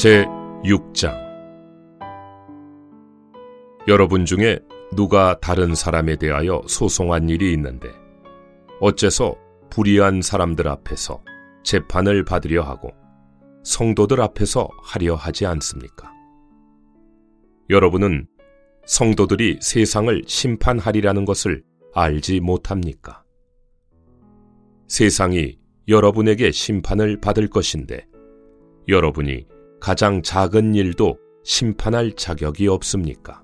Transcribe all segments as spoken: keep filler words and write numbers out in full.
제육 장. 여러분 중에 누가 다른 사람에 대하여 소송한 일이 있는데 어째서 불의한 사람들 앞에서 재판을 받으려 하고 성도들 앞에서 하려 하지 않습니까? 여러분은 성도들이 세상을 심판하리라는 것을 알지 못합니까? 세상이 여러분에게 심판을 받을 것인데 여러분이 가장 작은 일도 심판할 자격이 없습니까?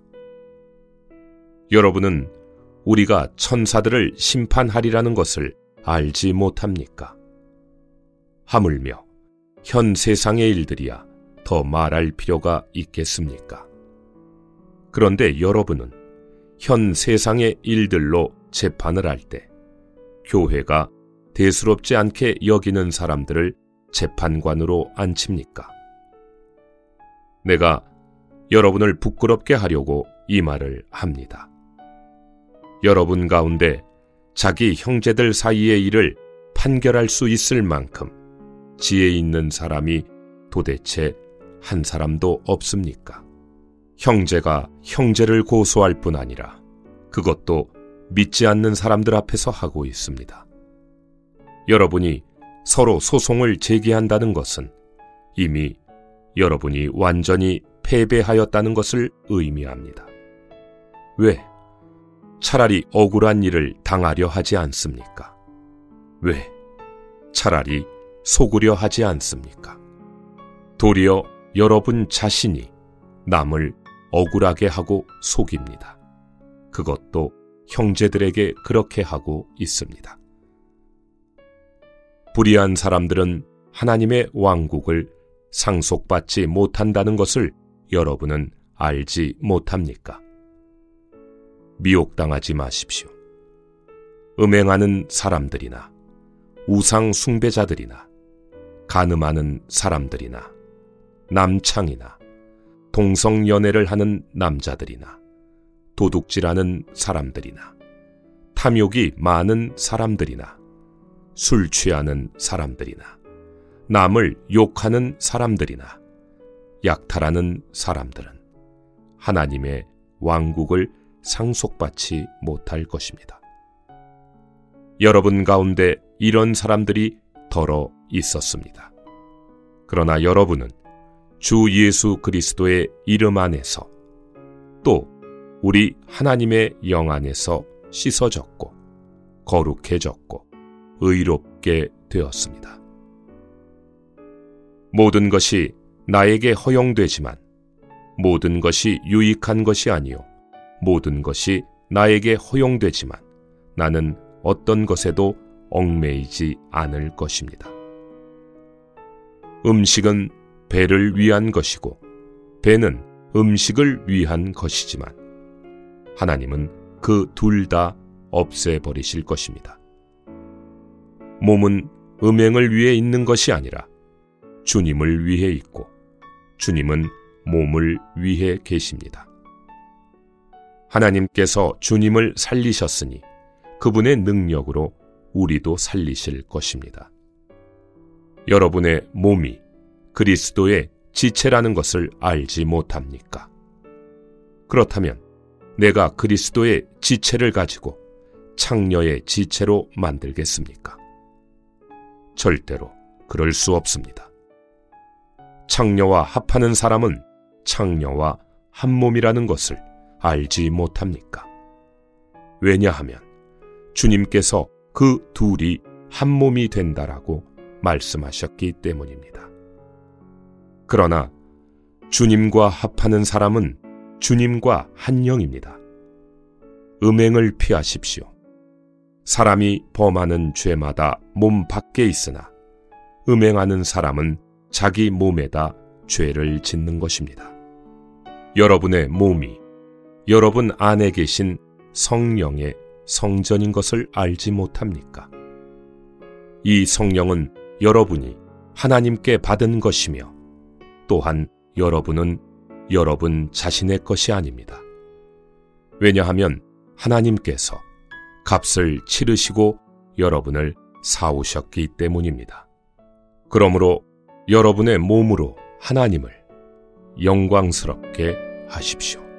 여러분은 우리가 천사들을 심판하리라는 것을 알지 못합니까? 하물며 현 세상의 일들이야 더 말할 필요가 있겠습니까? 그런데 여러분은 현 세상의 일들로 재판을 할 때 교회가 대수롭지 않게 여기는 사람들을 재판관으로 앉힙니까? 내가 여러분을 부끄럽게 하려고 이 말을 합니다. 여러분 가운데 자기 형제들 사이의 일을 판결할 수 있을 만큼 지혜 있는 사람이 도대체 한 사람도 없습니까? 형제가 형제를 고소할 뿐 아니라 그것도 믿지 않는 사람들 앞에서 하고 있습니다. 여러분이 서로 소송을 제기한다는 것은 이미 여러분이 완전히 패배하였다는 것을 의미합니다. 왜? 차라리 억울한 일을 당하려 하지 않습니까? 왜? 차라리 속으려 하지 않습니까? 도리어 여러분 자신이 남을 억울하게 하고 속입니다. 그것도 형제들에게 그렇게 하고 있습니다. 불의한 사람들은 하나님의 왕국을 상속받지 못한다는 것을 여러분은 알지 못합니까? 미혹당하지 마십시오. 음행하는 사람들이나 우상 숭배자들이나 간음하는 사람들이나 남창이나 동성연애를 하는 남자들이나 도둑질하는 사람들이나 탐욕이 많은 사람들이나 술 취하는 사람들이나 남을 욕하는 사람들이나 약탈하는 사람들은 하나님의 왕국을 상속받지 못할 것입니다. 여러분 가운데 이런 사람들이 더러 있었습니다. 그러나 여러분은 주 예수 그리스도의 이름 안에서 또 우리 하나님의 영 안에서 씻어졌고 거룩해졌고 의롭게 되었습니다. 모든 것이 나에게 허용되지만 모든 것이 유익한 것이 아니요 모든 것이 나에게 허용되지만 나는 어떤 것에도 얽매이지 않을 것입니다. 음식은 배를 위한 것이고 배는 음식을 위한 것이지만 하나님은 그 둘 다 없애버리실 것입니다. 몸은 음행을 위해 있는 것이 아니라 주님을 위해 있고 주님은 몸을 위해 계십니다. 하나님께서 주님을 살리셨으니 그분의 능력으로 우리도 살리실 것입니다. 여러분의 몸이 그리스도의 지체라는 것을 알지 못합니까? 그렇다면 내가 그리스도의 지체를 가지고 창녀의 지체로 만들겠습니까? 절대로 그럴 수 없습니다. 창녀와 합하는 사람은 창녀와 한 몸이라는 것을 알지 못합니까? 왜냐하면 주님께서 그 둘이 한 몸이 된다라고 말씀하셨기 때문입니다. 그러나 주님과 합하는 사람은 주님과 한 영입니다. 음행을 피하십시오. 사람이 범하는 죄마다 몸 밖에 있으나 음행하는 사람은 자기 몸에다 죄를 짓는 것입니다. 여러분의 몸이 여러분 안에 계신 성령의 성전인 것을 알지 못합니까? 이 성령은 여러분이 하나님께 받은 것이며 또한 여러분은 여러분 자신의 것이 아닙니다. 왜냐하면 하나님께서 값을 치르시고 여러분을 사오셨기 때문입니다. 그러므로 여러분의 몸으로 하나님을 영광스럽게 하십시오.